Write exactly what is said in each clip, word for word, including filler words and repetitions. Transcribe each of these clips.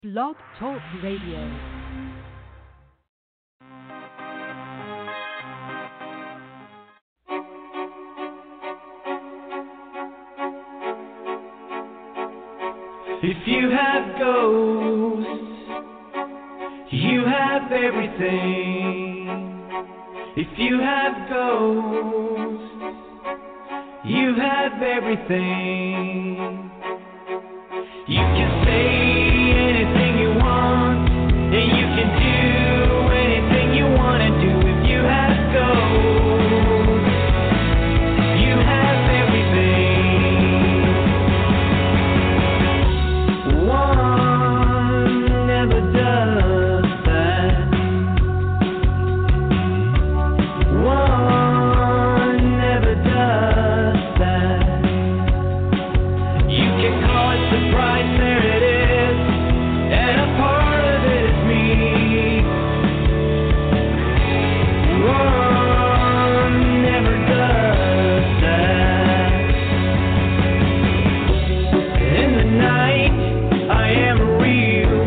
Blog Talk Radio. If you have ghosts, you have everything. If you have ghosts, you have everything. You can say anything you want, and you can do anything you want to do. If you have ghosts, you have everything. One never does that. One never does that. You can call it surprise, there it is, and a part of it is me. One never does that. In the night, I am real.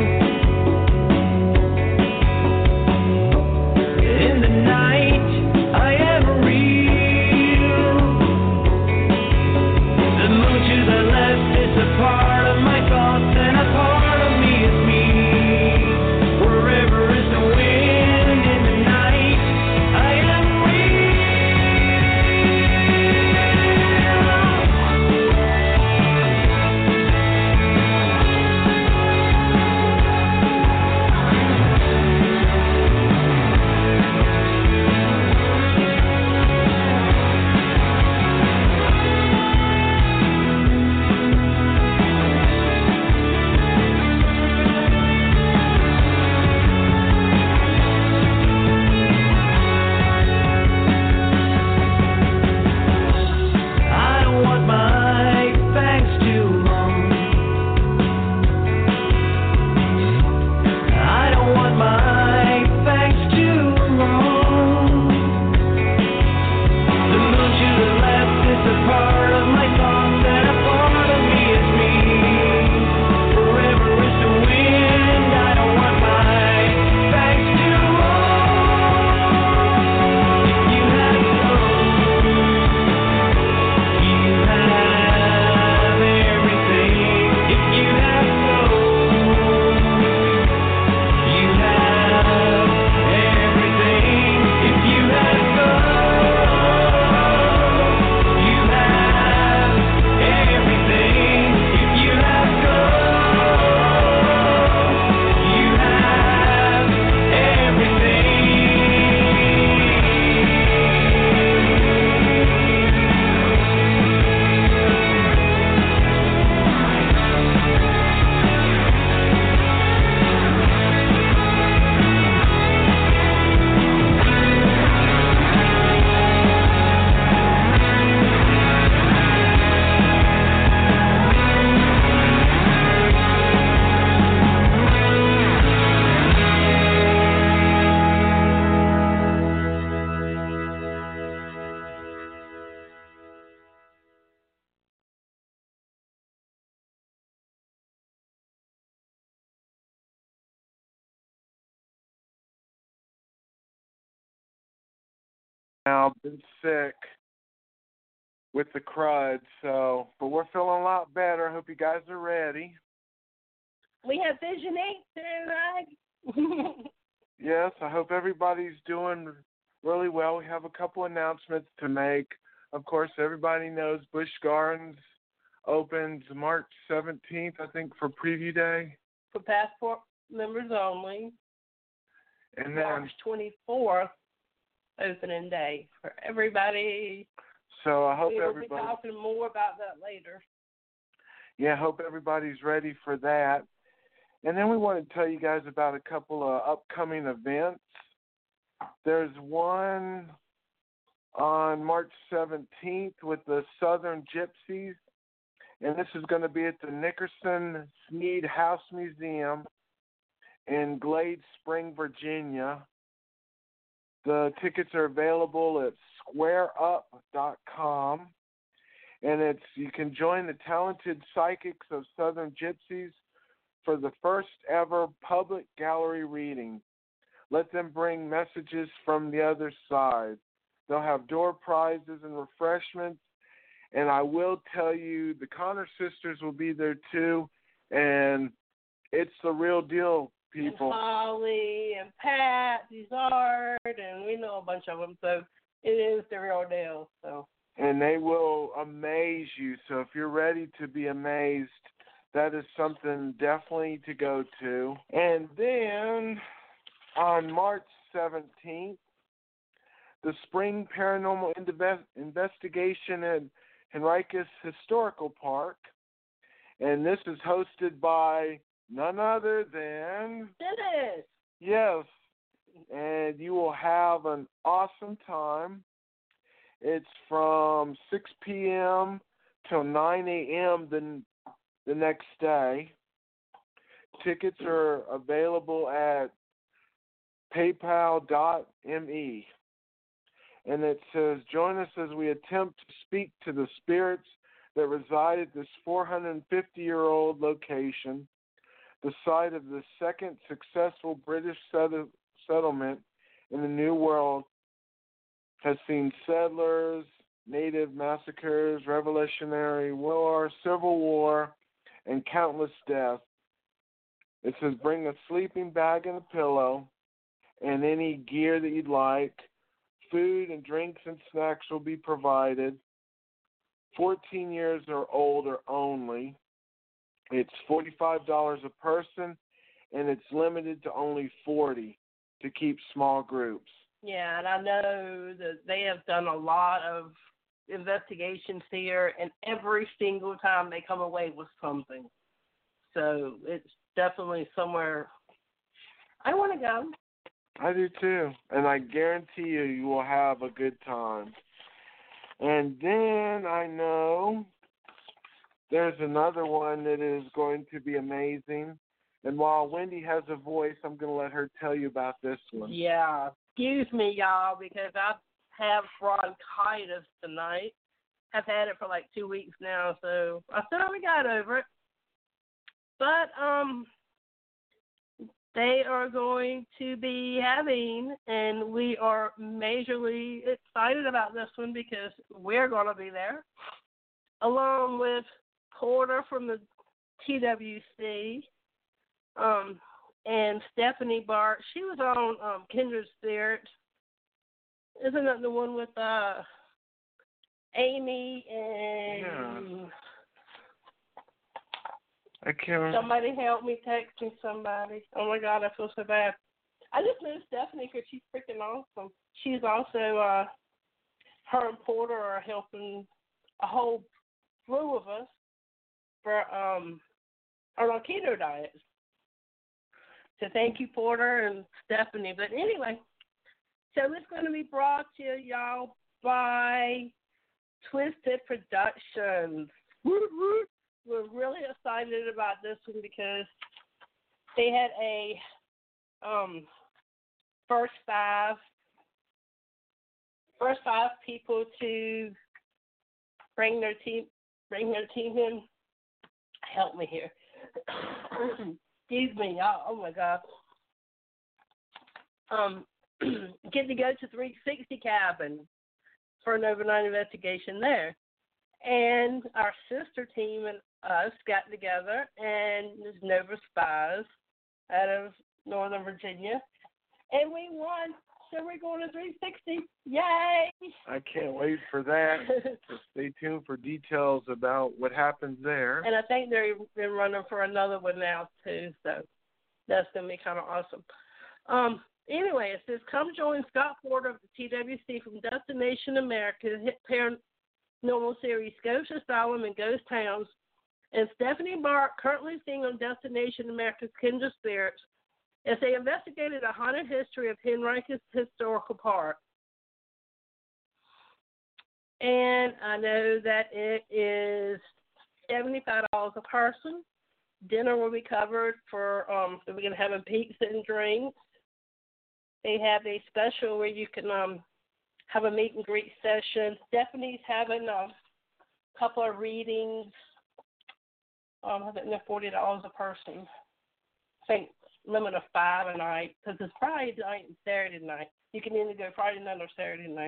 In the night, I am real. The moon to the left is a part of my thoughts, and a part of me is me. Wherever is the wind in the night, I am real. I don't want my fangs too long. I don't want my fangs too long. The moon to the left is a part of my thoughts, and a part of me is me. Forever is the wind. I don't want my fangs too long. If you have ghosts, you have everything. If you have ghosts, you have everything. If you have ghosts, you have everything. If you have ghosts, you have Now been sick with the crud, so but we're feeling a lot better. Hope you guys are ready. We have Vision eight tonight. Yes, I hope everybody's doing really well. We have a couple announcements to make. Of course, everybody knows Busch Gardens opens March seventeenth, I think, for preview day. For passport members only. And then, March twenty-fourth, opening day for everybody. so I hope We will be everybody, talking more about that later. yeah, I hope everybody's ready for that. And then we want to tell you guys about a couple of upcoming events. There's one on March seventeenth with the Southern Gypsies, and this is going to be at the Nickerson Sneed House Museum in Glade Spring, Virginia. The tickets are available at square up dot com, and it's you can join the talented psychics of Southern Gypsies for the first ever public gallery reading. Let them bring messages from the other side. They'll have door prizes and refreshments. And I will tell you, the Connor sisters will be there too. And it's the real deal, people. And Holly and Pat, Desart, and we know a bunch of them. So it is the real deal. So. And they will amaze you. So if you're ready to be amazed, that is something definitely to go to. And then on March seventeenth, the Spring Paranormal Inve- Investigation at Henricus Historical Park. And this is hosted by none other than... Dennis! Yes. And you will have an awesome time. It's from six p.m. till nine a.m. the, the next day. Tickets are available at paypal dot me. And it says, join us as we attempt to speak to the spirits that reside at this four hundred fifty-year-old location, the site of the second successful British settle- settlement in the New World. Has seen settlers, native massacres, Revolutionary War, Civil War, and countless deaths. It says bring a sleeping bag and a pillow and any gear that you'd like. Food and drinks and snacks will be provided. fourteen years or older only. It's forty-five dollars a person, and it's limited to only forty to keep small groups. Yeah, and I know that they have done a lot of investigations here, and every single time they come away with something. So it's definitely somewhere I want to go. I do too, and I guarantee you, you will have a good time. And then I know there's another one that is going to be amazing. And while Wendy has a voice, I'm going to let her tell you about this one. Yeah. Excuse me, y'all, because I have bronchitis tonight. I've had it for like two weeks now, so I finally got over it. But um, they are going to be having, and we are majorly excited about this one because we're going to be there, along with Porter from the T W C, um, and Stephanie Bart. She was on um, Kindred Spirits. Isn't that the one with uh, Amy and... Yeah. I can't remember. Somebody help me, text me somebody. Oh, my God, I feel so bad. I just knew Stephanie because she's freaking awesome. She's also, uh, her and Porter are helping a whole slew of us for um, our keto diets. So thank you, Porter and Stephanie. But anyway, so it's going to be brought to y'all by Twisted Productions. Woot, woot. We're really excited about this one because they had a um, first five first five people to bring their team bring their team in. Help me here. Excuse me, y'all. Oh my God. Um, get to go to three sixty Cabin for an overnight investigation there. And our sister team and us got together, and there's Nova Spies out of Northern Virginia, and we won. So we're going to three sixty. Yay! I can't wait for that. So stay tuned for details about what happens there. And I think they're been running for another one now too. So that's gonna be kind of awesome. Um. Anyway, it says come join Scott Porter of the T W C from Destination America hit Paranormal series Ghost Asylum and Ghost Towns, and Stephanie Bart, currently seen on Destination America's Kindred Spirits, as they investigated a haunted history of Henricus Historical Park. And I know that it is seventy-five dollars a person. Dinner will be covered for, um, so we're going to have a pizza and drinks. They have a special where you can um, have a meet and greet session. Stephanie's having a couple of readings. Um, I think they're forty dollars a person. think limit of five a night because it's Friday night and Saturday night. You can either go Friday night or Saturday night.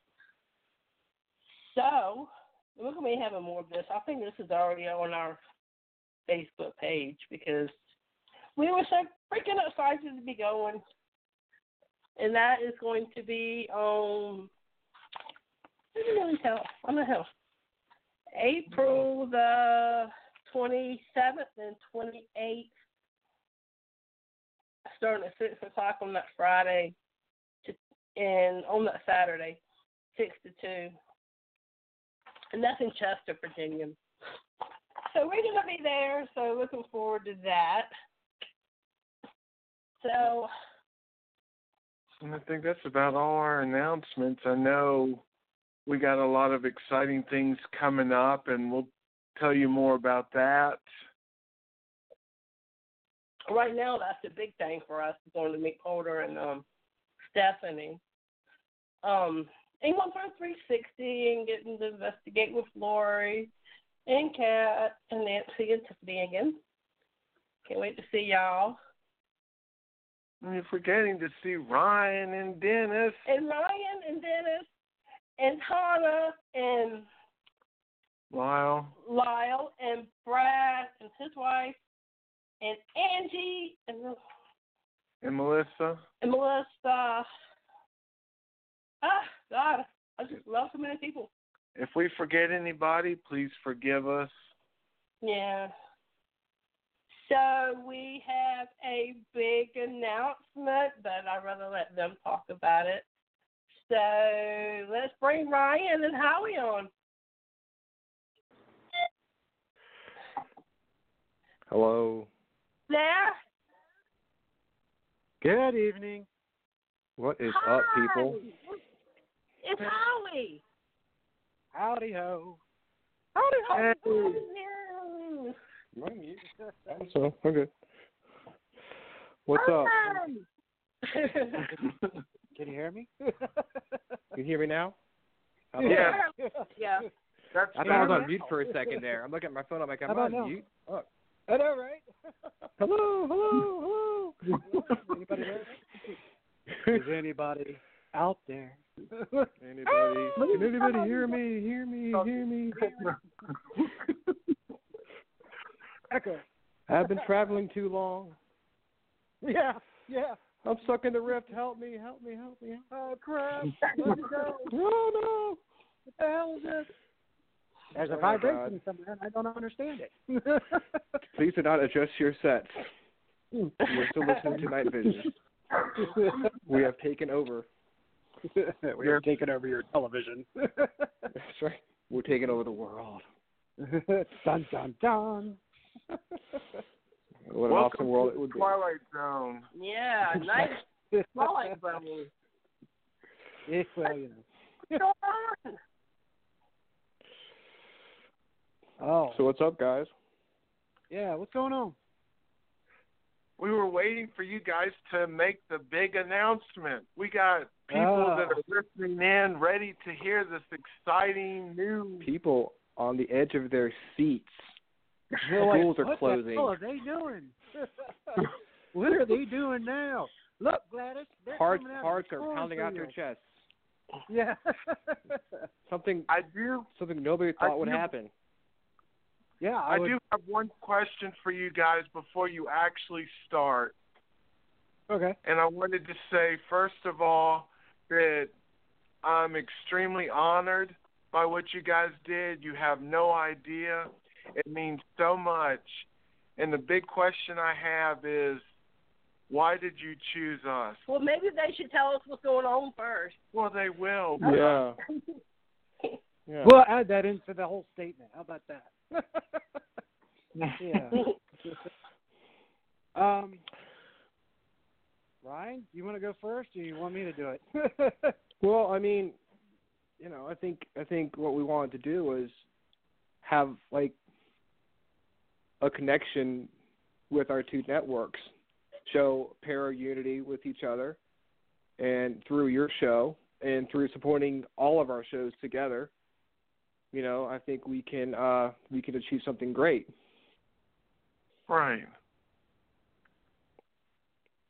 So we're going to be having more of this. I think this is already on our Facebook page because we were so freaking excited to be going. And that is going to be on, I didn't really tell. I'm not sure. April the twenty-seventh and twenty-eighth, starting at six o'clock on that Friday, to, and on that Saturday, six to two. And that's in Chester, Virginia. So we're going to be there, so looking forward to that. So. And I think that's about all our announcements. I know we got a lot of exciting things coming up, and we'll tell you more about that. Right now, that's the big thing for us, going to meet Porter and um, Stephanie. Um, and going for a three sixty and getting to investigate with Lori and Kat and Nancy and Tiffany again. Can't wait to see y'all. And you're forgetting to see Ryan and Dennis. And Ryan and Dennis and Hannah and Lyle. Lyle and Brad and his wife and Angie and, And Melissa. and Melissa. Ah, God, I just love so many people. If we forget anybody, please forgive us. Yeah. So we have a big announcement, but I'd rather let them talk about it. So let's bring Ryan and Howie on. Hello. There. Good evening. What is Hi. up, people? It's Howie. Howdy ho. Howdy, Hey. Howie. I'm so we're good. What's up? Can you hear me? Can you hear me now? How about Yeah. that? Yeah. That's I thought I was on mute for a second there. I'm looking at my phone. I'm like, I'm How about on now? mute. Oh. I know, right? Hello, hello, hello. Anybody there? Is anybody out there? Anybody? Can anybody hear me? Hear me? Hear me? Hear me? Echo. I've been traveling too long. Yeah, yeah. I'm stuck in the rift. Help me! Help me! Help me! Oh, crap. Let it go. Oh no! What the hell is this? There's a Oh, my vibration God. somewhere, and I don't understand it. Please do not adjust your sets. We're still listening to Night Vision. We have taken over. we are taking over your television. That's right. We're taking over the world. Dun, dun, dun. What an Welcome awesome world to it would the be. Twilight Zone. Yeah, nice. Twilight Zone. Yeah, well, you know. What's going on? Oh, So what's up, guys? yeah, what's going on? We were waiting for you guys to make the big announcement. We got people Oh. that are listening in, ready to hear this exciting news. People on the edge of their seats. They're like, Schools are what closing. the hell are they doing? What are they doing now? Look, Gladys, they're Hearts, coming out hearts of the are pounding out their cornfield. chests. Yeah. Something, I do, something nobody I thought would do- happen. yeah, I, I would, do have one question for you guys before you actually start. Okay. And I wanted to say, first of all, that I'm extremely honored by what you guys did. You have no idea. It means so much. And the big question I have is, why did you choose us? Well, maybe they should tell us what's going on first. Well, they will. Yeah. Yeah. We'll add that into the whole statement. How about that? Yeah. um, Ryan, you want to go first, or you want me to do it? Well, I mean, you know, I think I think what we wanted to do was have like a connection with our two networks, show para unity with each other, and through your show and through supporting all of our shows together, you know, I think we can uh, we can achieve something great. Right.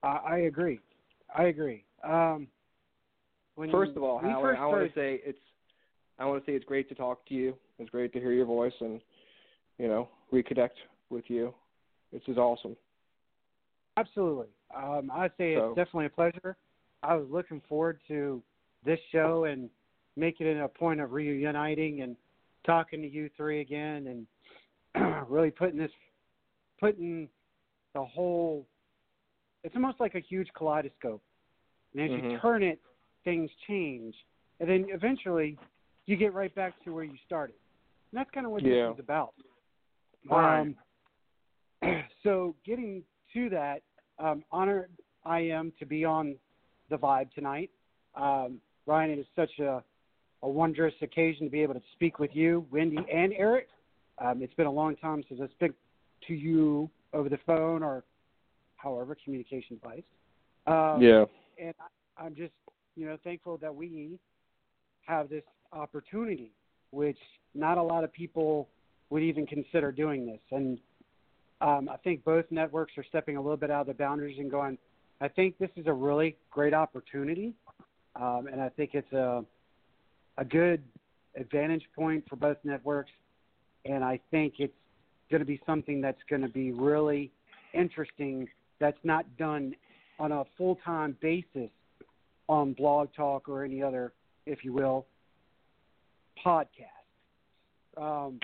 I, I agree. I agree. Um, when First of all, we Howard, first I want to started- say it's I want to say it's great to talk to you. It's great to hear your voice and, you know, reconnect with you. This is awesome. Absolutely. Um, I'd say So- it's definitely a pleasure. I was looking forward to this show and making it a point of reuniting and talking to you three again and really putting this, putting the whole, it's almost like a huge kaleidoscope. And as you Mhm. turn it, things change. And then eventually you get right back to where you started. And that's kind of what Yeah. this is about. Right. Um, so getting to that, um, honored I am to be on the Vibe tonight. Um, Ryan, it is such a, a wondrous occasion to be able to speak with you, Wendy, and Eric. Um, it's been a long time since I spoke to you over the phone or however communication device. Um, Yeah. And I, I'm just, you know, thankful that we have this opportunity, which not a lot of people would even consider doing this. And um, I think both networks are stepping a little bit out of the boundaries and going, I think this is a really great opportunity. Um, and I think it's a, a good advantage point for both networks. And I think it's going to be something that's going to be really interesting that's not done on a full-time basis on Blog Talk or any other, if you will, podcast. Um,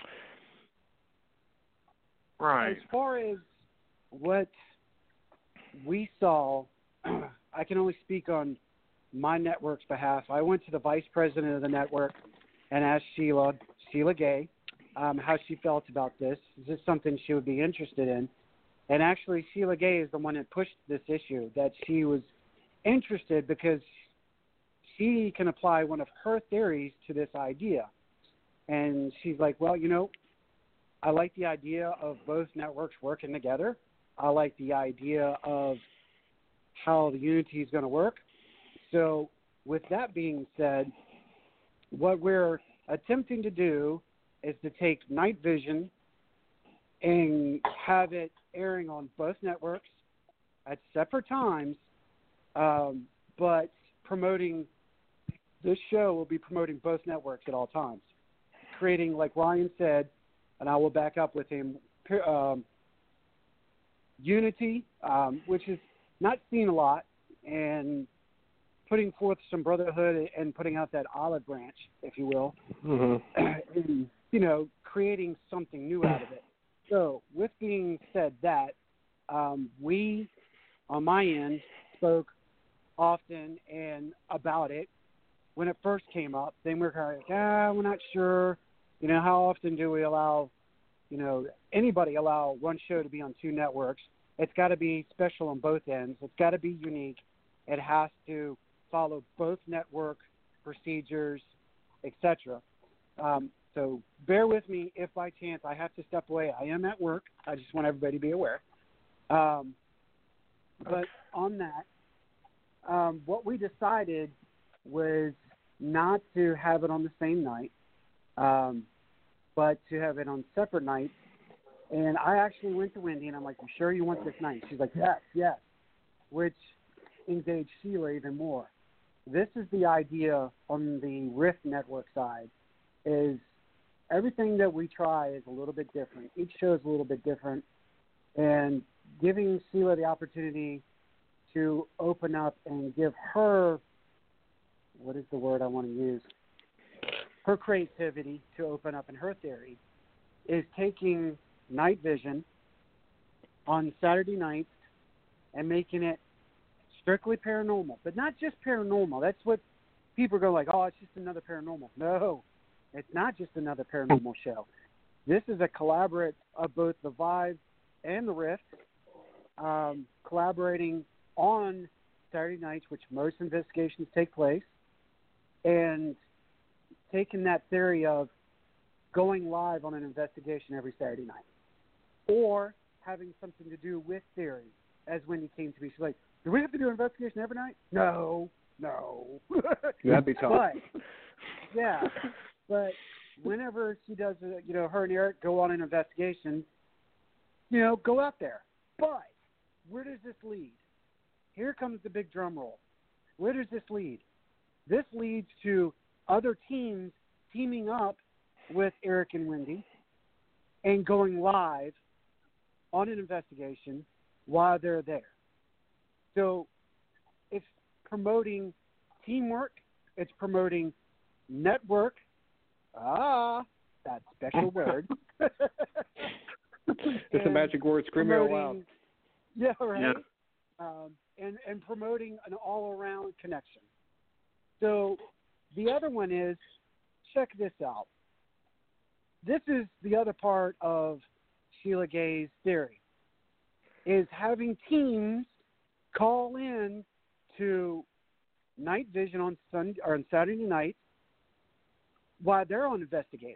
Right. As far as what we saw, I can only speak on my network's behalf. I went to the vice president of the network and asked Sheila, Sheila Gay, um, how she felt about this. Is this something she would be interested in? And actually, Sheila Gay is the one that pushed this issue, that she was interested because she can apply one of her theories to this idea. And she's like, well, you know, I like the idea of both networks working together. I like the idea of how the unity is going to work. So with that being said, what we're attempting to do is to take Night Vision and have it airing on both networks at separate times, um, but promoting this show will be promoting both networks at all times, creating, like Ryan said, and I will back up with him, um, unity, um, which is not seen a lot, and putting forth some brotherhood and putting out that olive branch, if you will, Mm-hmm. and, you know, creating something new out of it. So with being said that, um, we, on my end, spoke often and about it when it first came up. Then we were kind of like, ah, we're not sure. You know, how often do we allow, you know, anybody allow one show to be on two networks? It's got to be special on both ends. It's got to be unique. It has to follow both network procedures, et cetera. Um, so bear with me if by chance I have to step away. I am at work. I just want everybody to be aware. Um, but on that, um, what we decided was not to have it on the same night, um, but to have it on separate nights. And I actually went to Wendy, and I'm like, you sure you want this night? She's like, yes, yes, which engaged Sheila even more. This is the idea on the Rift Network side, is everything that we try is a little bit different. Each show is a little bit different, and giving Sheila the opportunity to open up and give her, what is the word I want to use, her creativity to open up in her theory, is taking Night Vision on Saturday nights and making it strictly paranormal, but not just paranormal. That's what people go like, oh, it's just another paranormal. No, it's not just another paranormal show. This is a collaborate of both the Vibe and the Rift, um, collaborating on Saturday nights, which most investigations take place, and taking that theory of going live on an investigation every Saturday night, or having something to do with theory. As Wendy came to me, she's like, do we have to do an investigation every night? No, no. That'd be tough. But, yeah, but whenever she does, a, you know, her and Eric go on an investigation, you know, go out there. But where does this lead? here comes the big drum roll. Where does this lead? This leads to other teams teaming up with Eric and Wendy and going live on an investigation while they're there. So it's promoting teamwork. It's promoting network. Ah, that special word. It's a magic word. Scream it out loud. Yeah, right. Yeah. Um, and, and promoting an all-around connection. So the other one is, check this out. This is the other part of Sheila Gay's theory, is having teams call in to Night Vision on Sunday or on Saturday night while they're on investigating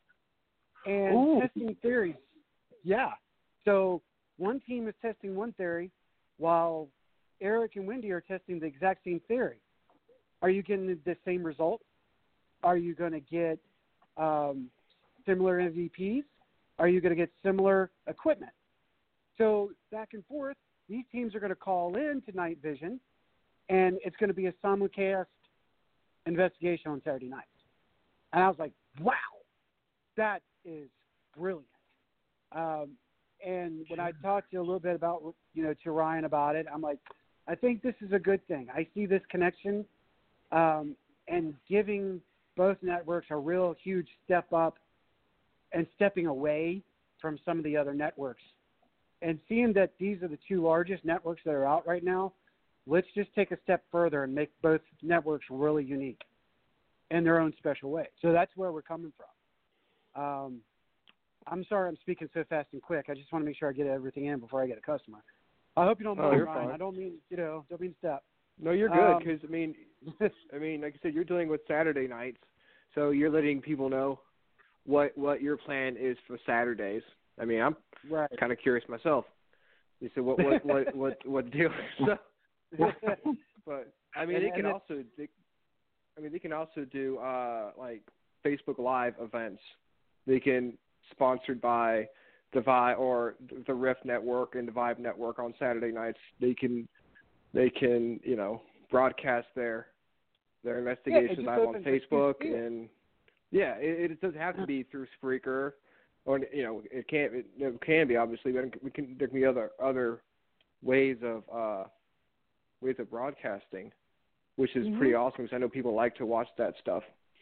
and Ooh. testing theories. Yeah. So one team is testing one theory while Eric and Wendy are testing the exact same theory. Are you getting the same result? Are you going to get um, similar M V Ps? Are you going to get similar equipment? So back and forth, these teams are going to call in to Night Vision, and it's going to be a simulcast investigation on Saturday nights. And I was like, wow, that is brilliant. Um, and when I talked to you a little bit about, you know, to Ryan about it, I'm like, I think this is a good thing. I see this connection um, and giving both networks a real huge step up and stepping away from some of the other networks. And seeing that these are the two largest networks that are out right now, let's just take a step further and make both networks really unique in their own special way. So that's where we're coming from. Um, I'm sorry I'm speaking so fast and quick. I just want to make sure I get everything in before I get a customer. I hope you don't Oh, mind, you're Ryan. fine. I don't mean, you know, don't mean to step. No, you're good Um, because I mean, I mean, like I said, you're dealing with Saturday nights, so you're letting people know what what your plan is for Saturdays. I mean, I'm Right. kind of curious myself. You said what what what what what the deal is? So, but I mean, And- they can and it- also, they, I mean, they can also do uh like Facebook Live events. They can sponsored by the Vibe or the Rift Network and the Vibe Network on Saturday nights. They can they can you know broadcast their their investigations just live on opens a huge Facebook field. and yeah, it, it doesn't have to be through Spreaker. Or you know, it can't. It, it can be obviously, but we can. There can be other other ways of uh, ways of broadcasting, which is Mhm. pretty awesome because I know people like to watch that stuff.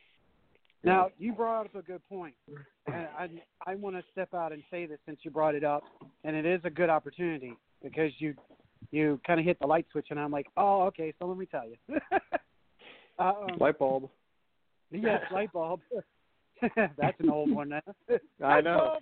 You Now, know? you brought up a good point, and I, I want to step out and say this since you brought it up, and it is a good opportunity because you you kind of hit the light switch, and I'm like, oh, okay, so let me tell you. um, light bulb. Yes, light bulb. That's an old one now. I know.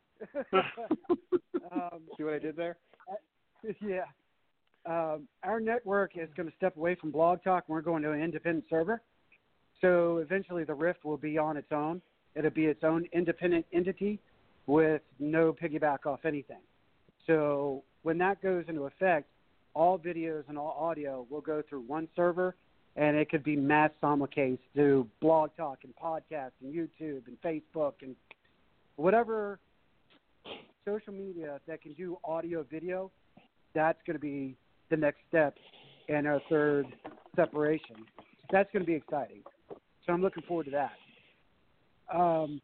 um, See what I did there? yeah. Um, our network is going to step away from Blog Talk, and we're going to an independent server. So eventually the Rift will be on its own. It'll be its own independent entity with no piggyback off anything. So when that goes into effect, all videos and all audio will go through one server, and it could be mass simulcast through Blog Talk and podcast and YouTube and Facebook and whatever social media that can do audio video. That's going to be the next step in our third separation. That's going to be exciting. So I'm looking forward to that. Um,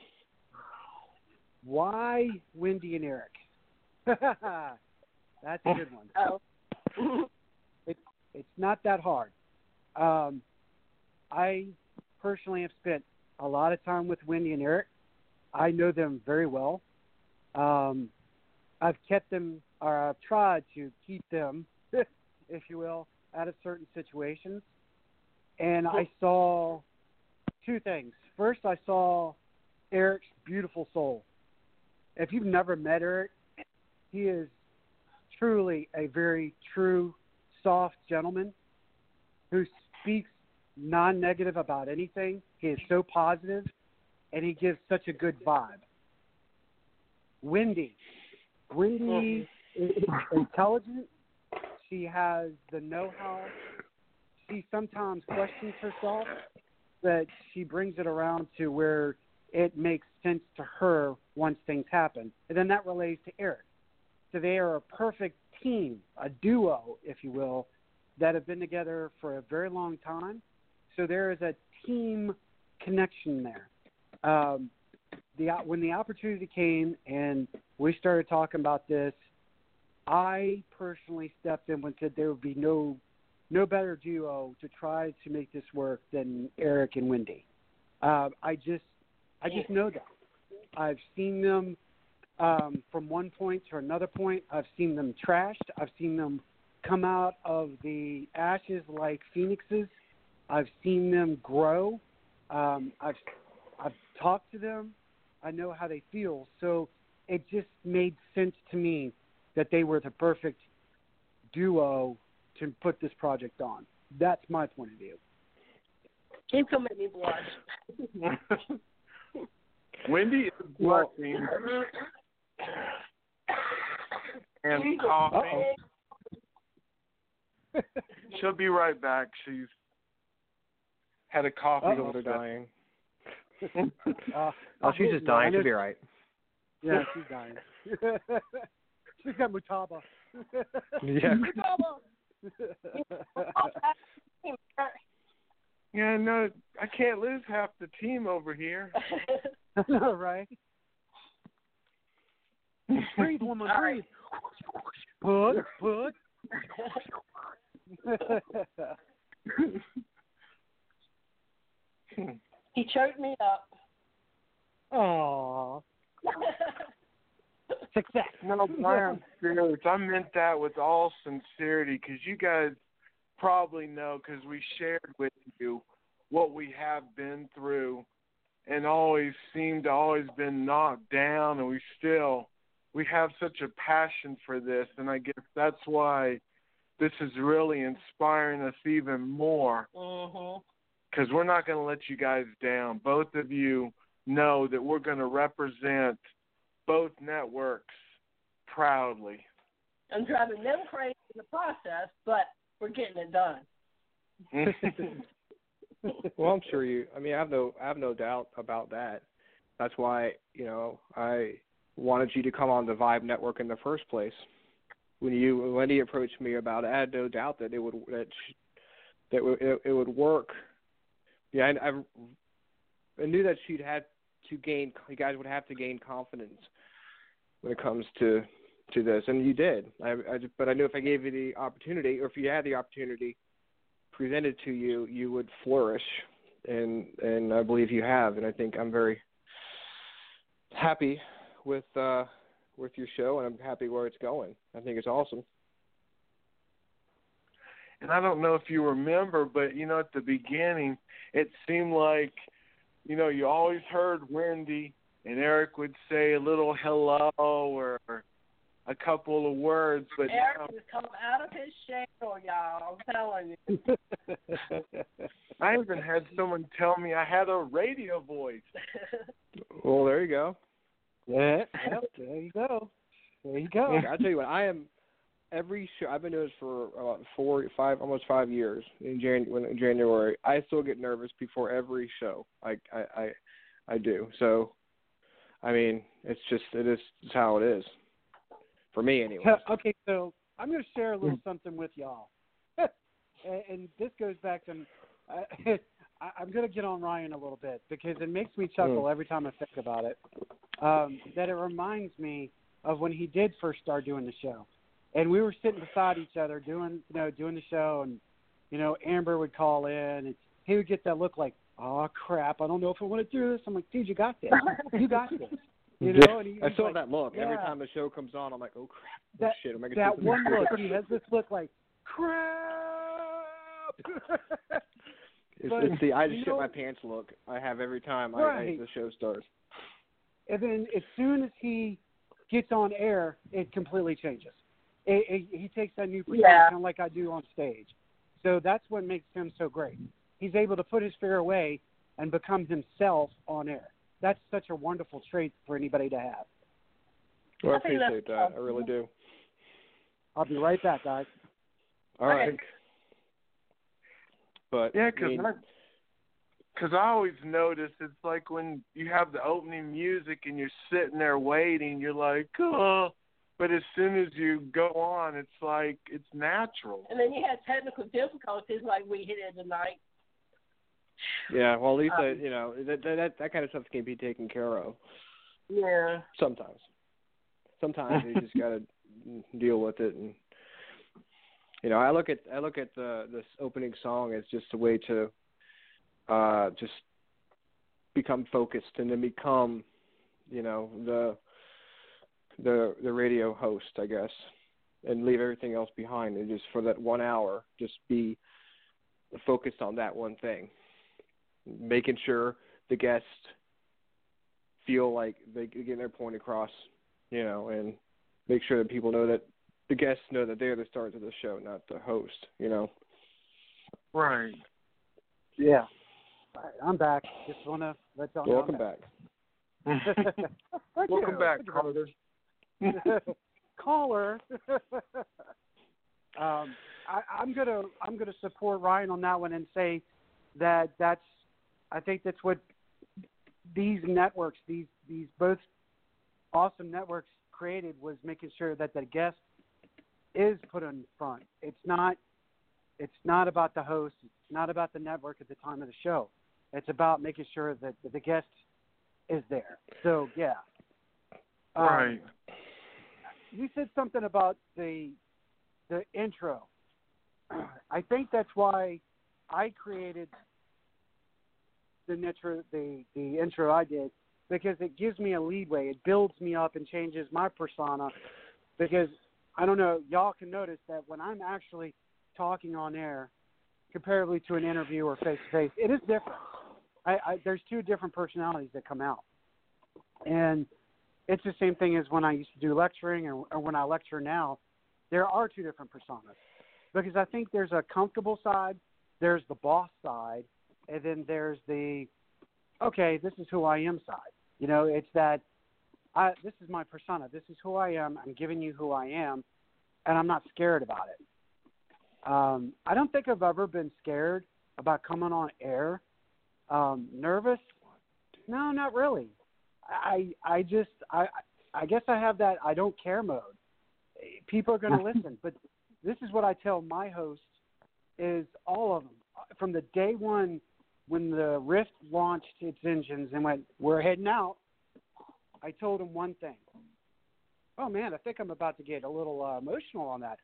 why Wendy and Eric? That's a good one. Oh. It, it's not that hard. Um, I personally have spent a lot of time with Wendy and Eric. I know them very well. Um, I've kept them, or I've tried to keep them, if you will, out of certain situations. And I saw two things. First, I saw Eric's beautiful soul. If you've never met Eric, he is truly a very true, soft gentleman who speaks non-negative about anything. He is so positive, and he gives such a good vibe. Wendy. Wendy is intelligent. She has the know-how. She sometimes questions herself, but she brings it around to where it makes sense to her once things happen. And then that relates to Eric. So they are a perfect team, a duo, if you will, that have been together for a very long time. So there is a team connection there. Um, the when the opportunity came and we started talking about this, I personally stepped in and said there would be no no better duo to try to make this work than Eric and Wendy. Uh, I just I just know that. I've seen them um, from one point to another point. I've seen them trashed. I've seen them come out of the ashes like phoenixes. I've seen them grow. Um, I've I've talked to them. I know how they feel. So it just made sense to me that they were the perfect duo to put this project on. That's my point of view. Keep coming, make me blush. Wendy is blushing and coughing. She'll be right back. She's had a coffee. Oh, they're dying. uh, oh, she's just dying. She'll be right. Yeah, she's dying. She's got Mutaba. Yeah. Yeah, no, I can't lose half the team over here. All right. Breathe, woman, breathe. Put, put. He choked me up. Aww. Success. No, Brian, serious. I meant that with all sincerity because you guys probably know because we shared with you what we have been through and always seem to always been knocked down, and we still we have such a passion for this, and I guess that's why this is really inspiring us even more because we're not going to let you guys down. Both of you know that we're going to represent both networks proudly. I'm driving them crazy in the process, but we're getting it done. Well, I'm sure you. I mean, I have no, I have no doubt about that. That's why, you know, I wanted you to come on the Vibe Network in the first place. When you, when Wendy approached me about it, I had no doubt that it would, that she, that it, it would work. Yeah, I, I, I knew that she'd had to gain. You guys would have to gain confidence when it comes to to this, and you did. I, I, but I knew if I gave you the opportunity, or if you had the opportunity presented to you, you would flourish, and and I believe you have. And I think I'm very happy with uh, with your show, and I'm happy where it's going. I think it's awesome. And I don't know if you remember, but you know, at the beginning, it seemed like, you know, you always heard Wendy and Eric would say a little hello or a couple of words, but Eric now, has come out of his shell, y'all. I'm telling you. I even had someone tell me I had a radio voice. Well, there you go. Yeah, yep, there you go. There you go. I'll tell you what, I am every show. I've been doing this for about four, five, almost five years. In, Jan, when, in January, I still get nervous before every show. I, I, I, I do. So, I mean, it's just it is it's how it is for me, anyway. Okay, so I'm going to share a little something with y'all, and, and this goes back to. Uh, I'm going to get on Ryan a little bit because it makes me chuckle every time I think about it. Um, that it reminds me of when he did first start doing the show, and we were sitting beside each other doing, you know, doing the show, and you know, Amber would call in, and he would get that look like, "Oh crap, I don't know if I want to do this." I'm like, "Dude, you got this. You got this." You know, and he, I still like, have that look yeah. every time the show comes on. I'm like, "Oh crap, oh, that, shit." Am I gonna that do one something? look, he has this look like, "Crap." It's, But, it's the I just you shit know, my pants look I have every time right. I, I, the show starts. And then as soon as he gets on air, it completely changes. It, it, he takes that new persona, Yeah. kind of like I do on stage. So that's what makes him so great. He's able to put his fear away and become himself on air. That's such a wonderful trait for anybody to have. Well, I I think that's appreciate that. I really do. I'll be right back, guys. All right. But Yeah, I because mean, I, cause I always notice it's like when you have the opening music and you're sitting there waiting, you're like, oh, but as soon as you go on, it's like it's natural. And then you had technical difficulties like we had tonight. Yeah, well, at least Um, uh, you know that, that that kind of stuff can be taken care of. Yeah. Sometimes, sometimes you just gotta deal with it, and you know, I look at I look at the this opening song as just a way to uh, just become focused and then become, you know, the the the radio host, I guess, and leave everything else behind, and just for that one hour, just be focused on that one thing, making sure the guests feel like they get their point across, you know, and make sure that people know that the guests know that they're the stars of the show, not the host, you know. Right. Yeah. All right, I'm back. Just want to let y'all know. Welcome back. Welcome back, Carter. Caller. um, I, I'm gonna I'm gonna support Ryan on that one and say that that's I think that's what these networks, these these both awesome networks created, was making sure that the guest is put in front. It's not it's not about the host. It's not about the network at the time of the show. It's about making sure that the guest is there. So yeah. Um, Right. You said something about the the intro. I think that's why I created the intro, the, the intro I did, because it gives me a leadway. It builds me up and changes my persona. Because I don't know, y'all can notice that when I'm actually talking on air, comparatively to an interview or face to face, it is different. I, I, there's two different personalities that come out, and it's the same thing as when I used to do lecturing or, or when I lecture now. There are two different personas, because I think there's a comfortable side, there's the boss side, and then there's the, okay, this is who I am side. You know, it's that I, this is my persona. This is who I am. I'm giving you who I am, and I'm not scared about it. Um, I don't think I've ever been scared about coming on air. Um, nervous? No, not really. I I just I I guess I have that I don't care mode. People are going to listen, but this is what I tell my hosts: is all of them from the day one when the Rift launched its engines and went, we're heading out. I told them one thing. Oh man, I think I'm about to get a little uh, emotional on that.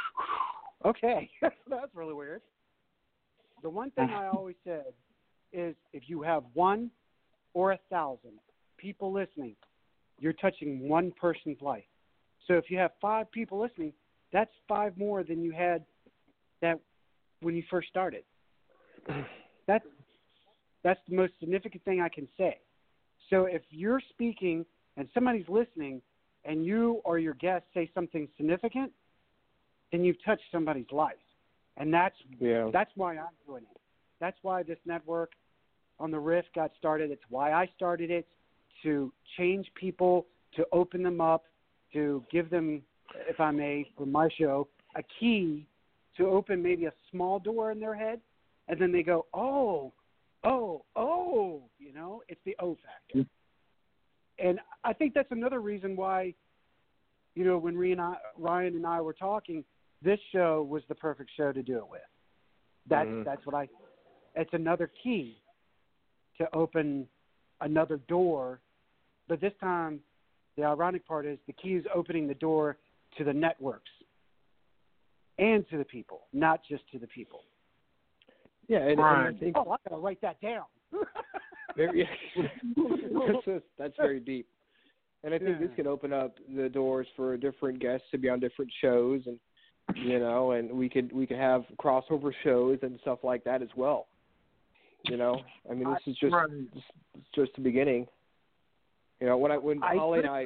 Okay, that's really weird. The one thing I always said is, if you have one or a thousand people listening, you're touching one person's life. So if you have five people listening, that's five more than you had that when you first started. That's that's the most significant thing I can say. So if you're speaking and somebody's listening and you or your guest say something significant, then you've touched somebody's life. And that's yeah. that's why I'm doing it. That's why this network on the Rift got started. It's why I started it, to change people, to open them up, to give them, if I may, for my show, a key to open maybe a small door in their head, and then they go, oh, oh, oh, you know, it's the O factor. And I think that's another reason why, you know, when Ryan and I were talking, this show was the perfect show to do it with. That's mm-hmm. that's what I. It's another key to open another door, but this time, the ironic part is the key is opening the door to the networks and to the people, not just to the people. Yeah, and, right. and I think oh, I gotta write that down. very, that's, just, that's very deep, and I think yeah. this can open up the doors for different guests to be on different shows, and you know, and we could we could have crossover shows and stuff like that as well. You know, I mean, this is just right. this is just the beginning. You know, when I when I Holly and I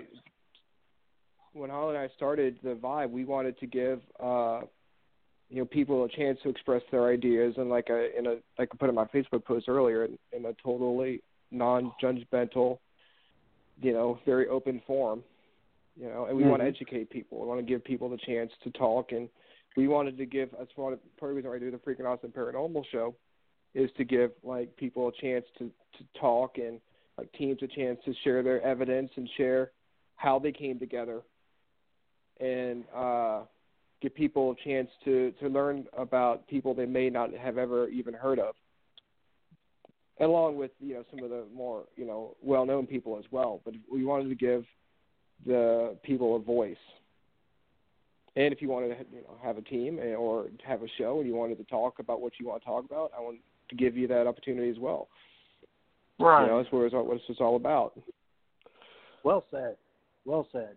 when Holly and I started the Vibe, we wanted to give uh, you know, people a chance to express their ideas, and like a in a like I put in my Facebook post earlier, in, in a totally non-judgmental, you know, very open forum. You know, and we mm-hmm. want to educate people. We want to give people the chance to talk, and we wanted to give. That's part of the reason I do the Freaking Awesome Paranormal Show, is to give like people a chance to, to talk, and like teams a chance to share their evidence and share how they came together. and uh, give people a chance to, to learn about people they may not have ever even heard of, along with, you know, some of the more, you know, well-known people as well. But we wanted to give the people a voice. And if you wanted to, you know, have a team or have a show and you wanted to talk about what you want to talk about, I want to give you that opportunity as well. Right. You know, that's what it's, what it's all about. Well said. Well said.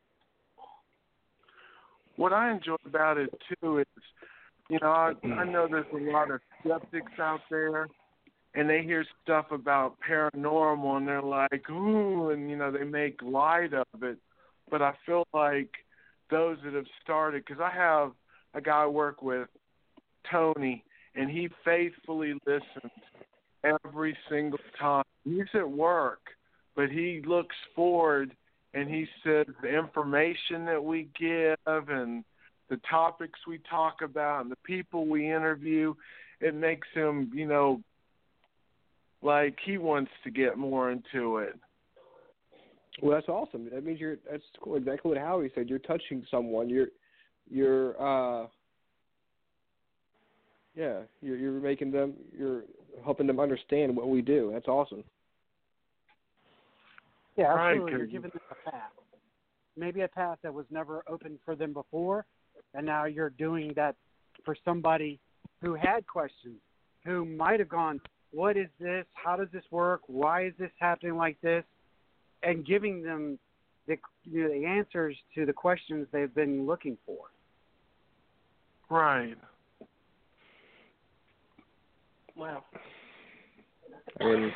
What I enjoy about it, too, is, you know, I, I know there's a lot of skeptics out there, and they hear stuff about paranormal, and they're like, ooh, and, you know, they make light of it. But I feel like those that have started, because I have a guy I work with, Tony, and he faithfully listens every single time. He's at work, but he looks forward, and he says the information that we give and the topics we talk about and the people we interview, it makes him, you know, like he wants to get more into it. Well, that's awesome. That means you're. That's cool. Exactly what Howie said. You're touching someone. You're, you're. uh Yeah, you're. You're making them. You're helping them understand what we do. That's awesome. Yeah, Right, absolutely. You're 'cause- giving them a path. Maybe a path that was never open for them before, and now you're doing that for somebody who had questions, who might have gone, what is this? How does this work? Why is this happening like this? And giving them the, you know, the answers to the questions they've been looking for. Right. Wow. I mean,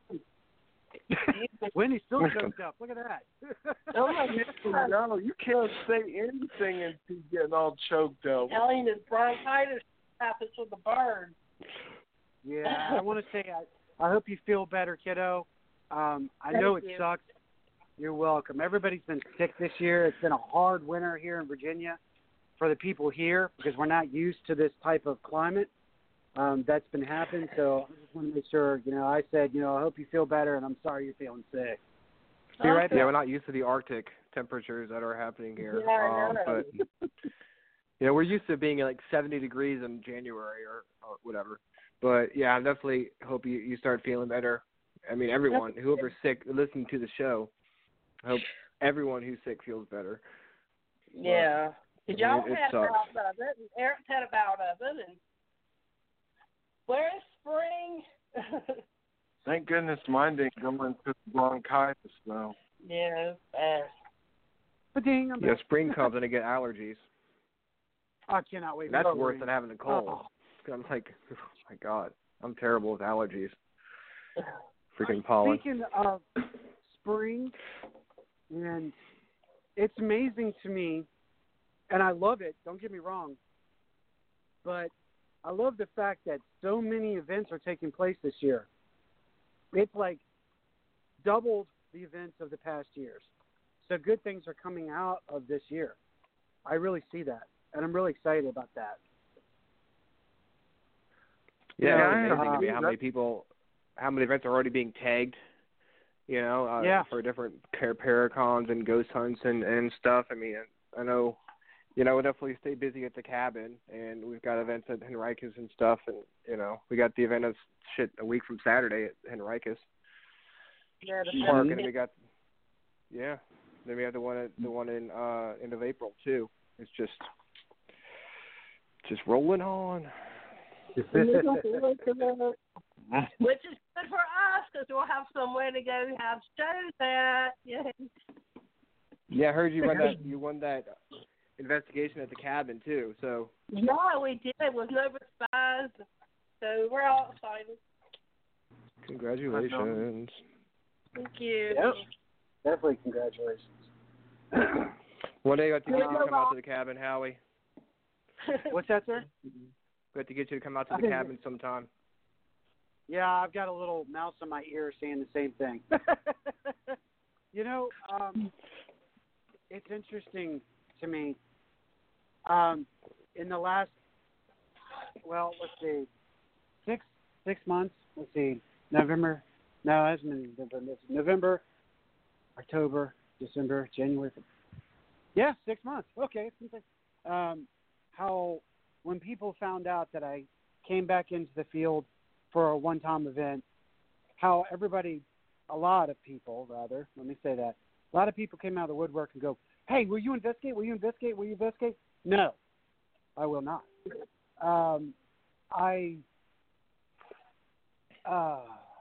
Wendy's still choked up. Look at that. Oh my God. No, you can't say anything and she's getting all choked up. Telling his bronchitis happens with the bird. Yeah, I want to say I, I hope you feel better, kiddo. Um, I know it Thank you. sucks. You're welcome. Everybody's been sick this year. It's been a hard winter here in Virginia for the people here because we're not used to this type of climate um, that's been happening. So I just want to make sure, you know, I said, you know, I hope you feel better, and I'm sorry you're feeling sick. you're right. Okay. Yeah, we're not used to the Arctic temperatures that are happening here. Yeah, I um, know. but you know, we're used to being at like seventy degrees in January or, or whatever. But yeah, I definitely hope you, you start feeling better. I mean, everyone, whoever's sick, listening to the show, I hope everyone who's sick feels better. Yeah. Did y'all It- it had a sucks. bout of it, and Eric's had a bout of it, and where is spring? Thank goodness mine didn't go into bronchitis, though. Yeah, it's bad. But dang, I'm Yeah, back. spring comes and I get allergies. I cannot wait. for That's spring. worse than having a cold. Oh. I'm like, oh my God, I'm terrible with allergies. Freaking pollen. Speaking of spring, and it's amazing to me, and I love it, don't get me wrong, but I love the fact that so many events are taking place this year. It's like doubled the events of the past years. So good things are coming out of this year. I really see that, and I'm really excited about that. Yeah, Yeah, it's amazing to me uh, how many people, how many events are already being tagged, you know, uh, Yeah. for different car- paracons and ghost hunts and, and stuff. I mean, I know, you know, we'll definitely stay busy at the cabin, and we've got events at Henricus and stuff, and, you know, we got the event of shit a week from Saturday at Henricus Yeah, the Park, fifth. and then we got, yeah, then we have the one at, the one in uh, end of April, too. It's just, just rolling on. Which is good for us because we'll have somewhere to go and have shows at. Yeah. Yeah, I heard you won that. You won that investigation at the cabin too. So Yeah, we did with Nova Spies. So we're all excited. congratulations. Thank you. Yep. Definitely congratulations. One day I got to get you to Yeah. come out to the cabin, Howie. What's that, sir? We have to get you to come out to the cabin sometime. Yeah, I've got a little mouse in my ear saying the same thing. You know, um, it's interesting to me. Um, in the last, well, let's see, six six months. Let's see, November. No, it hasn't been November. It's November, October, December, January. Yeah, six months. Okay. Um, how when people found out that I came back into the field for a one-time event, how everybody, a lot of people, rather, let me say that, a lot of people came out of the woodwork and go, hey, will you investigate? Will you investigate? Will you investigate? No, I will not. Um, I uh,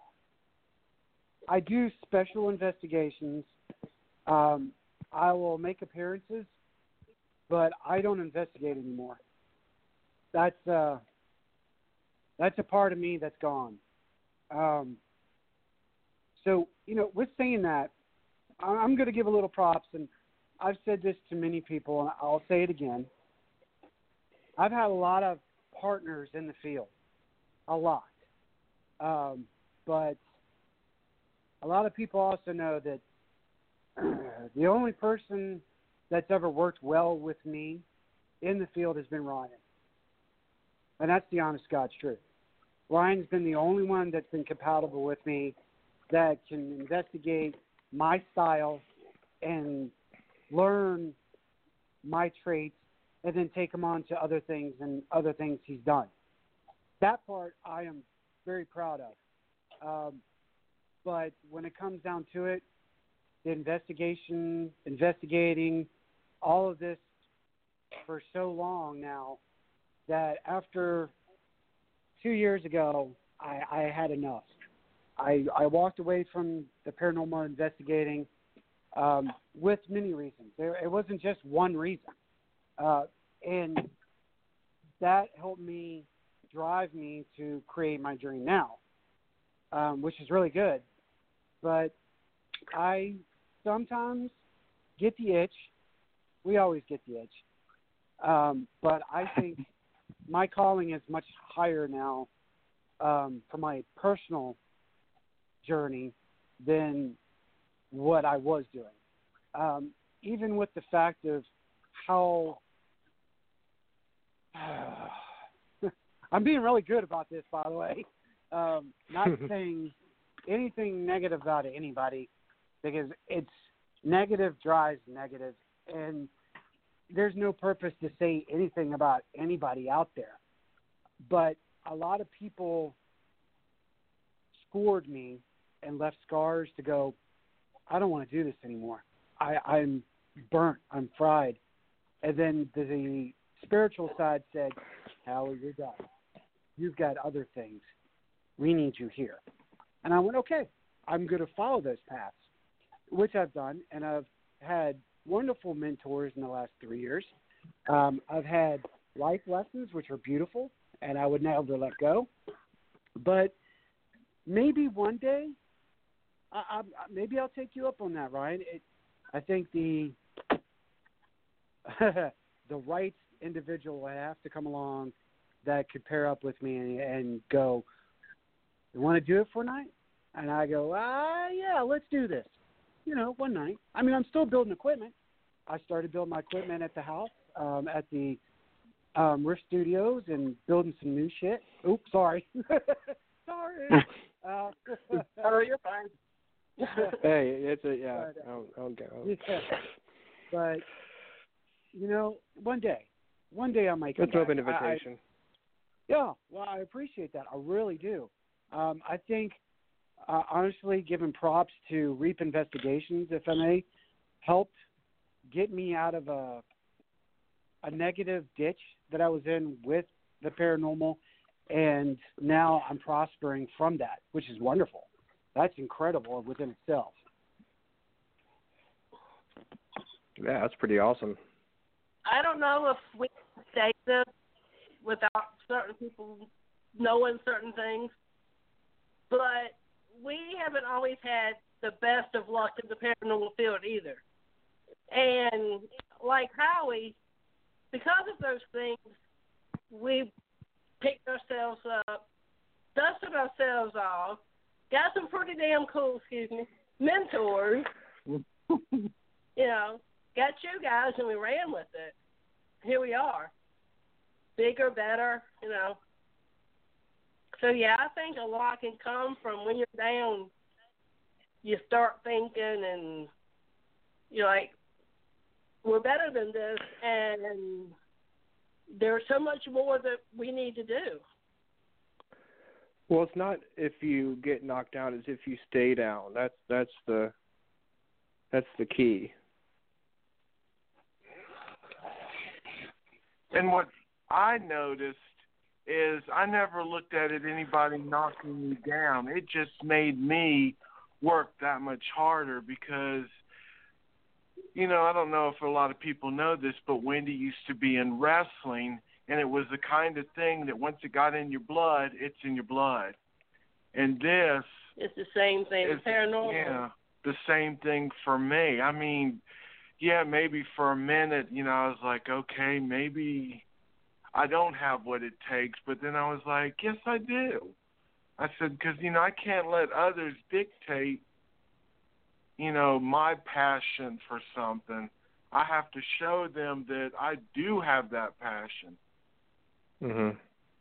I do special investigations. Um, I will make appearances, but I don't investigate anymore. That's uh, that's a part of me that's gone. Um, so, you know, with saying that, I'm going to give a little props, and I've said this to many people, and I'll say it again. I've had a lot of partners in the field, a lot. Um, but a lot of people also know that the only person that's ever worked well with me in the field has been Ryan. And that's the honest God's truth. Ryan's been the only one that's been compatible with me, that can investigate my style and learn my traits and then take them on to other things and other things he's done. That part I am very proud of. Um, but when it comes down to it, the investigation, investigating, all of this for so long now that after two years ago, I, I had enough. I, I walked away from the paranormal investigating um, with many reasons. There, it wasn't just one reason. Uh, and that helped me drive me to create my dream now, um, which is really good. But I sometimes get the itch. We always get the itch. Um, but I think my calling is much higher now um, for my personal journey than what I was doing. Um, even with the fact of how uh, I'm being really good about this, by the way, um, not saying anything negative about anybody, because it's negative drives negative, and there's no purpose to say anything about anybody out there. But a lot of people scored me and left scars to go, I don't want to do this anymore. I, I'm burnt. I'm fried. And then the, the spiritual side said, Howie, you're done. You've got other things. We need you here. And I went, okay, I'm going to follow those paths, which I've done. And I've had wonderful mentors in the last three years. Um, I've had life lessons, which are beautiful, and I would never let go. But maybe one day, I, I, maybe I'll take you up on that, Ryan. It, I think the the right individual would have to come along that could pair up with me and, and go, you want to do it for a night? And I go, ah, yeah, let's do this. You know, one night. I mean, I'm still building equipment. I started building my equipment at the house, um, at the um, Rift Studios, and building some new shit. Oops, sorry. sorry. Uh, oh, you're fine. Hey, it's a, yeah, but, uh, I'll, I'll go. Yeah. But, you know, one day, one day I might come Let's open back. invitation. I, yeah, well, I appreciate that. I really do. Um, I think, uh, honestly, giving props to Reap Investigations, if I may, helped get me out of a a negative ditch that I was in with the paranormal, and now I'm prospering from that, which is wonderful. That's incredible within itself. Yeah, that's pretty awesome. I don't know if we can say this without certain people knowing certain things, but we haven't always had the best of luck in the paranormal field either. And like Howie, because of those things, we picked ourselves up, dusted ourselves off, got some pretty damn cool, excuse me, mentors, you know, got you guys, and we ran with it. Here we are. Bigger, better, you know. So, yeah, I think a lot can come from when you're down, you start thinking, and you're like, we're better than this, and there's so much more that we need to do. Well, it's not if you get knocked down; it's if you stay down. That's that's the that's the key. And what I noticed is I never looked at it anybody knocking me down. It just made me work that much harder because, you know, I don't know if a lot of people know this, but Wendy used to be in wrestling, and it was the kind of thing that once it got in your blood, it's in your blood. And this It's the same thing is with paranormal. Yeah, the same thing for me. I mean, yeah, maybe for a minute, you know, I was like, okay, maybe I don't have what it takes. But then I was like, yes, I do. I said, because, you know, I can't let others dictate, you know, my passion for something. I have to show them that I do have that passion. Mhm.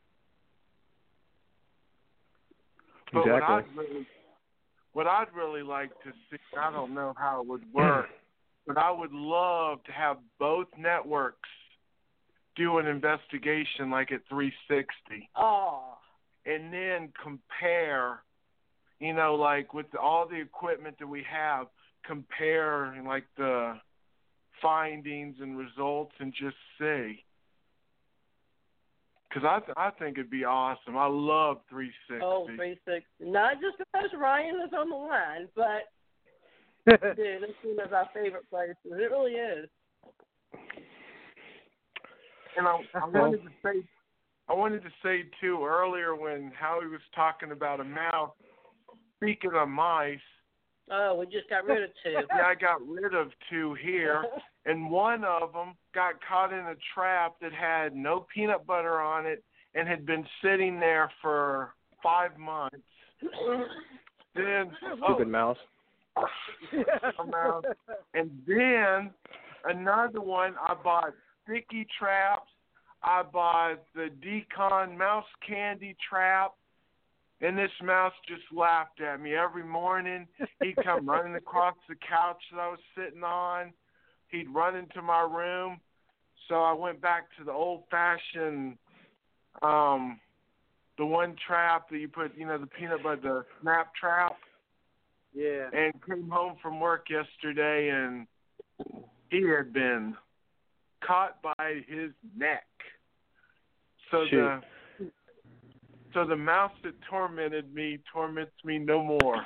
But Exactly. what I'd really, what I'd really like to see, I don't know how it would work, but I would love to have both networks do an investigation like at three sixty. Oh. And then compare, you know, like with all the equipment that we have, compare like the findings and results and just see. Because I, th- I think it'd be awesome. I love three sixty. Oh, three sixty. Not just because Ryan is on the line, but, dude, this one is our favorite places. It really is. And I, I wanted to say, I wanted to say too earlier when Howie was talking about a mouse. Speaking of mice, Oh, we just got rid of two. yeah, I got rid of two here, and one of them got caught in a trap that had no peanut butter on it and had been sitting there for five months. Then Stupid mouse. a mouse. And then another one, I bought sticky traps. I bought the Decon mouse candy trap. And this mouse just laughed at me every morning. He'd come running across the couch that I was sitting on. He'd run into my room. So I went back to the old-fashioned, um, the one trap that you put, you know, the peanut butter, the snap trap. Yeah. And came home from work yesterday, and he had been caught by his neck. So Shoot. the so the mouse that tormented me torments me no more.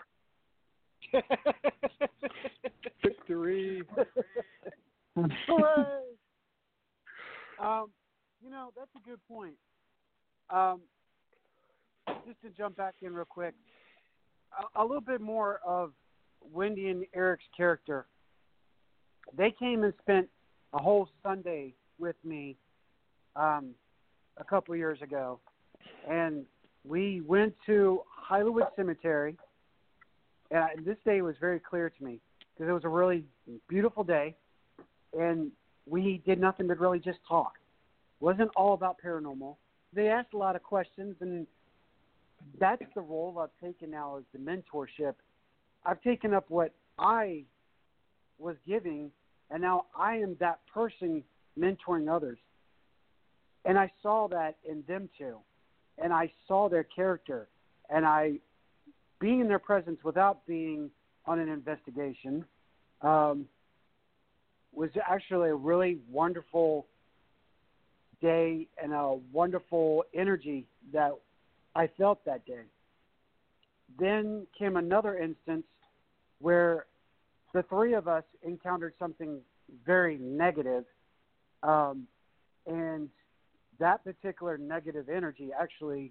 Victory. Hooray! um, you know, that's a good point. Um, just to jump back in real quick, a, a little bit more of Wendy and Eric's character. They came and spent a whole Sunday with me um, a couple years ago, and we went to Hollywood Cemetery, and I, this day was very clear to me because it was a really beautiful day, and we did nothing but really just talk. It wasn't all about paranormal. They asked a lot of questions, and that's the role I've taken now as the mentorship. I've taken up what I was giving, and now I am that person mentoring others. And I saw that in them too. And I saw their character, and I, being in their presence without being on an investigation, um, was actually a really wonderful day and a wonderful energy that I felt that day. Then came another instance where the three of us encountered something very negative, um, and that particular negative energy actually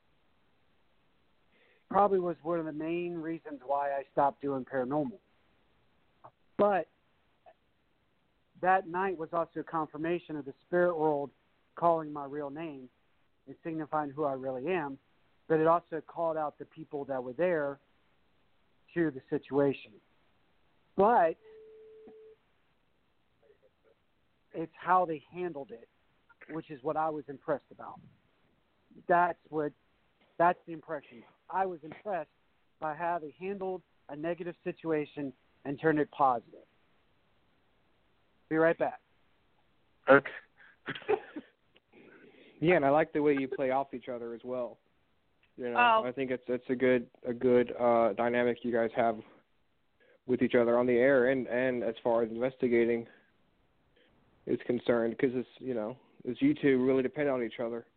probably was one of the main reasons why I stopped doing paranormal. But that night was also a confirmation of the spirit world calling my real name and signifying who I really am, but it also called out the people that were there to the situation. But it's how they handled it, which is what I was impressed about. That's what, that's the impression. I was impressed by how they handled a negative situation and turned it positive. Be right back. Okay. Yeah, and I like the way you play off each other as well. You know, Oh. I think it's it's a good a good uh, dynamic you guys have with each other on the air, and, and as far as investigating is concerned, because it's you know, it's you two really depend on each other.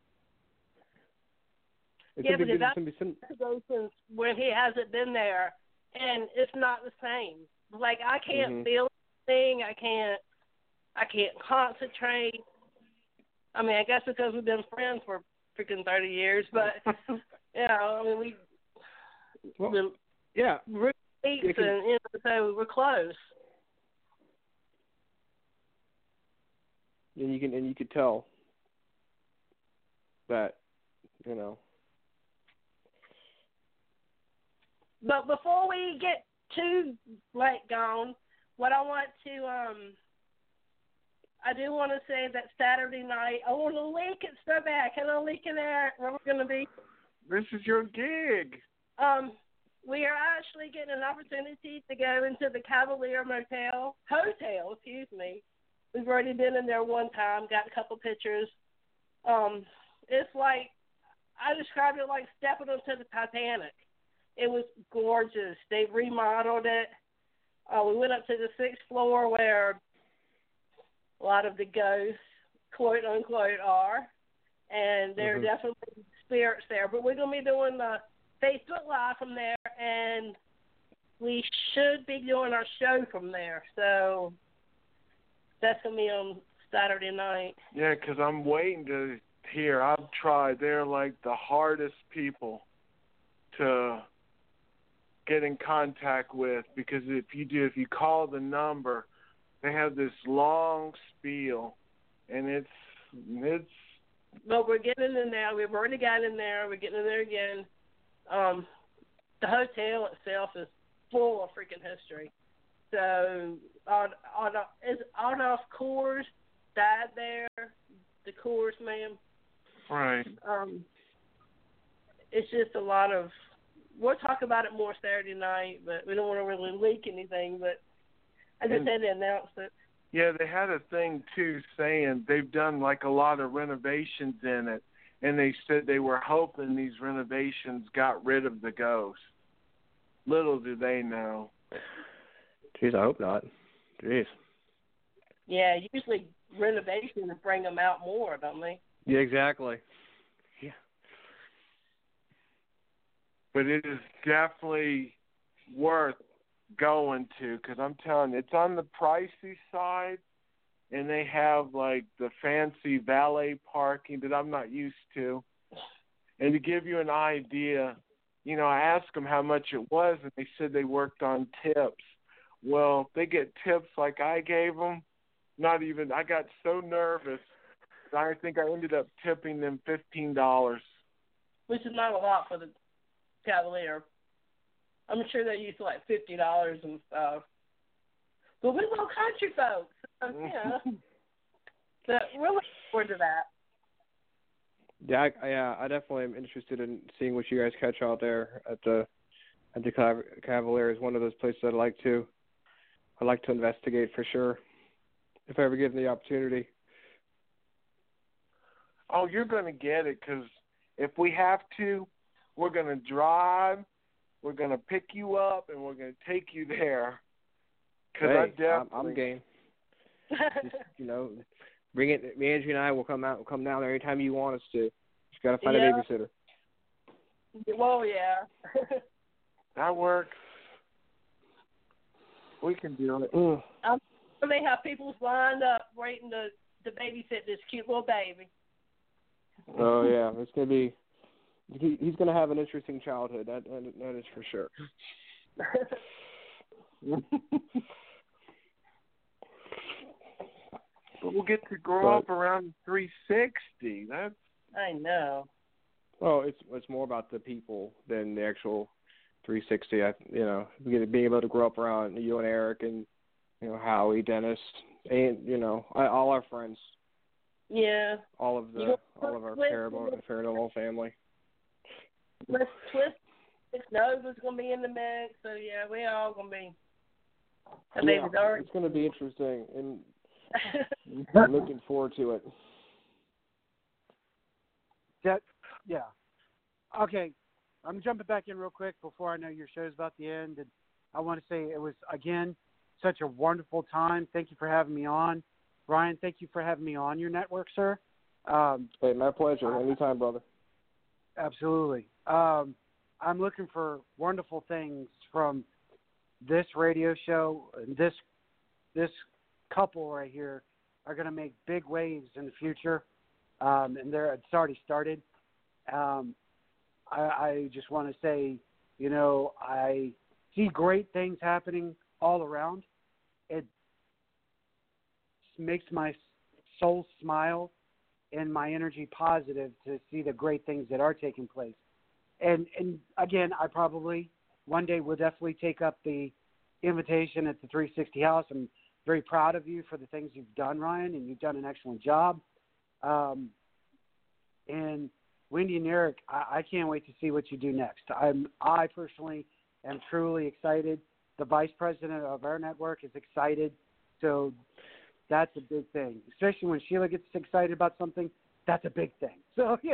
It's Yeah, gonna be but good- if it's gonna be some- investigations when he hasn't been there, and it's not the same. Like I can't Mhm. feel anything. I can't. I can't concentrate. I mean, I guess because we've been friends for freaking thirty years, but you know, I mean, we well, been yeah. roommates, It can- and you know, so we're close. And you can and you could tell that, you know. But before we get too late gone, what I want to um. I do want to say that Saturday night, I want to leak it so bad. Can I leak it there where we're going to be? This is your gig. Um, we are actually getting an opportunity to go into the Cavalier Motel, Hotel, excuse me. We've already been in there one time, got a couple pictures. Um, it's like, I described it like stepping onto the Titanic. It was gorgeous. They remodeled it. Uh, we went up to the sixth floor where a lot of the ghosts, quote unquote, are, and there Mhm. are definitely spirits there. But we're gonna be doing the Facebook Live from there, and we should be doing our show from there. So that's gonna be on Saturday night. Yeah, 'cause I'm waiting to hear. I've tried. They're like the hardest people to get in contact with, because if you do, if you call the number, they have this long spiel, and it's it's. But we're getting in there. We've already got in there. We're getting in there again. Um, the hotel itself is full of freaking history. So, Adolf, is Adolf Coors died there? The Coors man. Right. Um, it's just a lot of. We'll talk about it more Saturday night, but we don't want to really leak anything. But I just And- had to announce it. Yeah, they had a thing too saying they've done like a lot of renovations in it, and they said they were hoping these renovations got rid of the ghost. Little do they know. Jeez, I hope not. Jeez. Yeah, usually renovations bring them out more, don't they? Yeah, exactly. Yeah. But it is definitely worth going to, because I'm telling you, it's on the pricey side, and they have like the fancy valet parking that I'm not used to. And to give you an idea, you know, I asked them how much it was, and they said they worked on tips. Well, if they get tips like I gave them, not even, I got so nervous, I think I ended up tipping them fifteen dollars. Which is not a lot for the Cavalier. I'm sure they're used to like fifty dollars and stuff. But we're little country folks, so, you know. But we're looking forward to that. Yeah, I, yeah, I definitely am interested in seeing what you guys catch out there at the at the Cav- Cavalier. Is one of those places I'd like to I'd like to investigate for sure, if I ever given the opportunity. Oh, you're going to get it, because if we have to, we're going to drive, we're going to pick you up, and we're going to take you there. Cause Hey, I I'm, definitely, I'm game. Just, you know, bring it. Me, Angie, and I will come out. We'll come down there anytime you want us to. Just gotta find Yeah. a babysitter. Well, yeah. that works. We can do it. Mm. I'm sure they have people lined up waiting to, to babysit this cute little baby. Oh yeah, it's gonna be. He, he's gonna have an interesting childhood. That that, that is for sure. But we'll get to grow But- up around three sixty. That's I know. Well, it's it's more about the people than the actual three sixty. I, you know, being able to grow up around you and Eric and you know Howie, Dennis, and you know I, all our friends, Yeah. all of the You all of our go- paranormal paranormal family. Let's twist. Miss Nova's gonna be in the mix, so yeah, we all gonna be. I mean, Yeah, it's already. it's going to be interesting, and I'm looking forward to it. That, yeah. Okay, I'm jumping back in real quick before I know your show's about to end. And I want to say it was, again, such a wonderful time. Thank you for having me on. Ryan, thank you for having me on your network, sir. Um, Hey, my pleasure. Anytime, brother. Absolutely. Um, I'm looking for wonderful things from this radio show. This this couple right here are going to make big waves in the future, um, and they're it's already started. Um, I, I just want to say, you know, I see great things happening all around. It makes my soul smile and my energy positive to see the great things that are taking place. And and again, I probably one day will definitely take up the invitation at the three sixty House. I'm very proud of you for the things you've done, Ryan, and you've done an excellent job. Um, and Wendy and Eric, I, I can't wait to see what you do next. I'm I personally am truly excited. The vice president of our network is excited. So that's a big thing, especially when Sheila gets excited about something. That's a big thing. So yeah.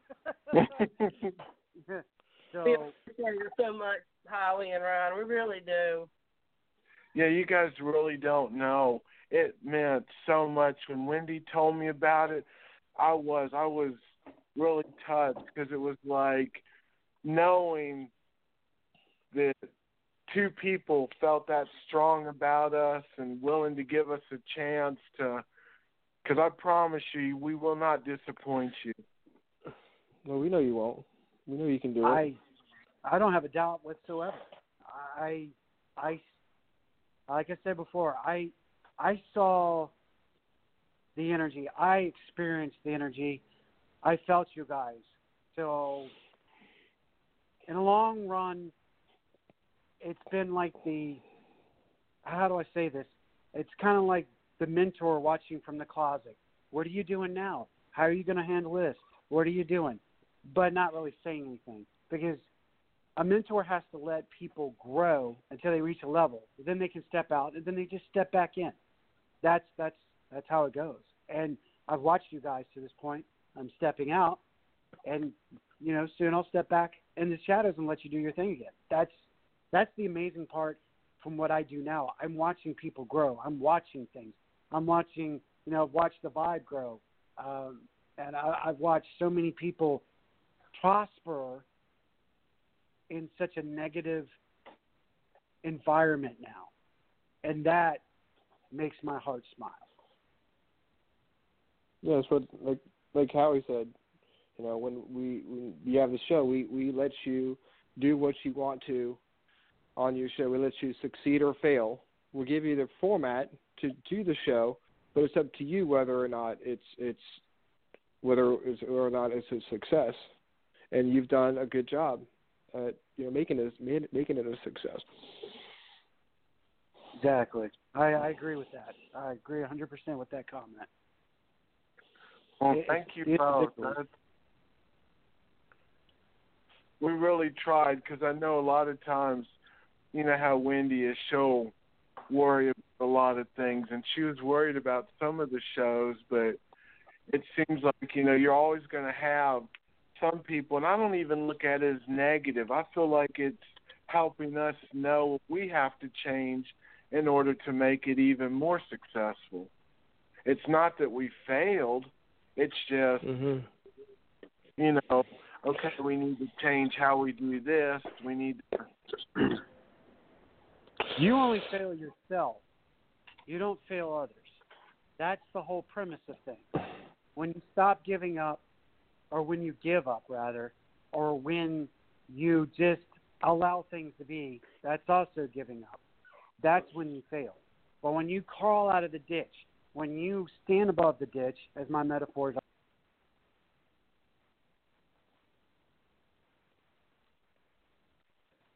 so We appreciate you so much, Holly and Ryan. We really do. Yeah, you guys really don't know. It meant so much when Wendy told me about it. I was I was really touched because it was like knowing that two people felt that strong about us and willing to give us a chance to, because I promise you, we will not disappoint you. Well, we know you won't. We know you can do it. I, I don't have a doubt whatsoever. I, I, like I said before, I, I saw the energy. I experienced the energy. I felt you guys. So, in the long run, it's been like the, how do I say this? It's kind of like the mentor watching from the closet. What are you doing now? How are you going to handle this? What are you doing? But not really saying anything, because a mentor has to let people grow until they reach a level. Then they can step out, and then they just step back in. That's that's that's how it goes. And I've watched you guys to this point. I'm stepping out, and you know, soon I'll step back in the shadows and let you do your thing again. That's that's the amazing part from what I do now. I'm watching people grow. I'm watching things. I'm watching, you know, watch the vibe grow, um, and I, I've watched so many people prosper in such a negative environment now, and that makes my heart smile. Yeah, that's what like like Howie said. You know, when we when you have the show, we, we let you do what you want to on your show. We let you succeed or fail. We'll give you the format to do the show, but it's up to you whether or not it's it's whether it's, or not it's a success. And you've done a good job at you know making it making it a success. Exactly. I, I agree with that. I agree one hundred percent with that comment. Well, It- thank you it's both. ridiculous. That's, we really tried, because I know a lot of times, you know how Wendy is, she'll worry about a lot of things, and she was worried about some of the shows, but it seems like, you know, you're always going to have some people, and I don't even look at it as negative. I feel like it's helping us know what we have to change in order to make it even more successful. It's not that we failed. It's just, Mm-hmm. you know, okay, we need to change how we do this. We need to... You only fail yourself. You don't fail others. That's the whole premise of things. When you stop giving up, or when you give up, rather, or when you just allow things to be, that's also giving up. That's when you fail. But when you crawl out of the ditch, when you stand above the ditch, as my metaphors